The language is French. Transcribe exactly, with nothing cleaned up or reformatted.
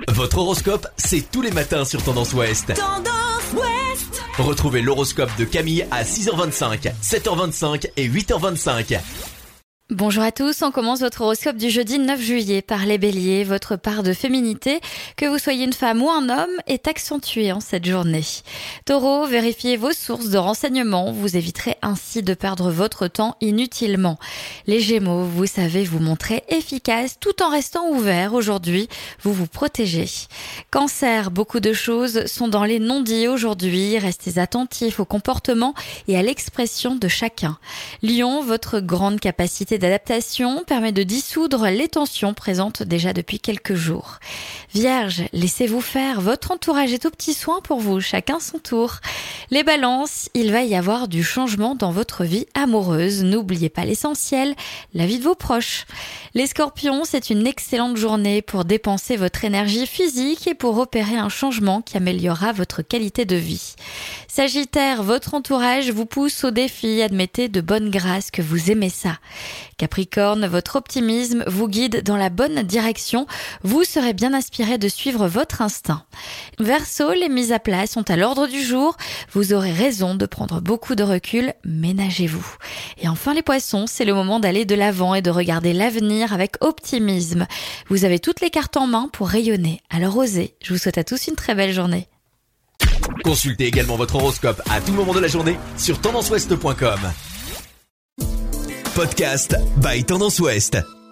Votre horoscope, c'est tous les matins sur Tendance Ouest. Tendance Ouest. Retrouvez l'horoscope de Camille à six heures vingt-cinq, sept heures vingt-cinq et huit heures vingt-cinq. Bonjour à tous, on commence votre horoscope du jeudi neuf juillet par les béliers. Votre part de féminité, que vous soyez une femme ou un homme, est accentuée en cette journée. Taureau, vérifiez vos sources de renseignements, vous éviterez ainsi de perdre votre temps inutilement. Les gémeaux, vous savez vous montrer efficace tout en restant ouvert aujourd'hui, vous vous protégez. Cancer, beaucoup de choses sont dans les non-dits aujourd'hui, restez attentifs au comportement et à l'expression de chacun. Lion, votre grande capacité d'adaptation permet de dissoudre les tensions présentes déjà depuis quelques jours. Vierge, laissez-vous faire, votre entourage est aux petits soins pour vous, chacun son tour. Les balances, il va y avoir du changement dans votre vie amoureuse, n'oubliez pas l'essentiel, la vie de vos proches. Les scorpions, c'est une excellente journée pour dépenser votre énergie physique et pour opérer un changement qui améliorera votre qualité de vie. Sagittaire, votre entourage vous pousse au défi, admettez de bonne grâce que vous aimez ça. Capricorne, votre optimisme vous guide dans la bonne direction, vous serez bien inspiré de suivre votre instinct. Verseau, les mises à plat sont à l'ordre du jour, vous aurez raison de prendre beaucoup de recul, ménagez-vous. Et enfin les poissons, c'est le moment d'aller de l'avant et de regarder l'avenir avec optimisme. Vous avez toutes les cartes en main pour rayonner, alors osez. Je vous souhaite à tous une très belle journée. Consultez également votre horoscope à tout moment de la journée sur tendance ouest point com. Podcast by Tendance Ouest.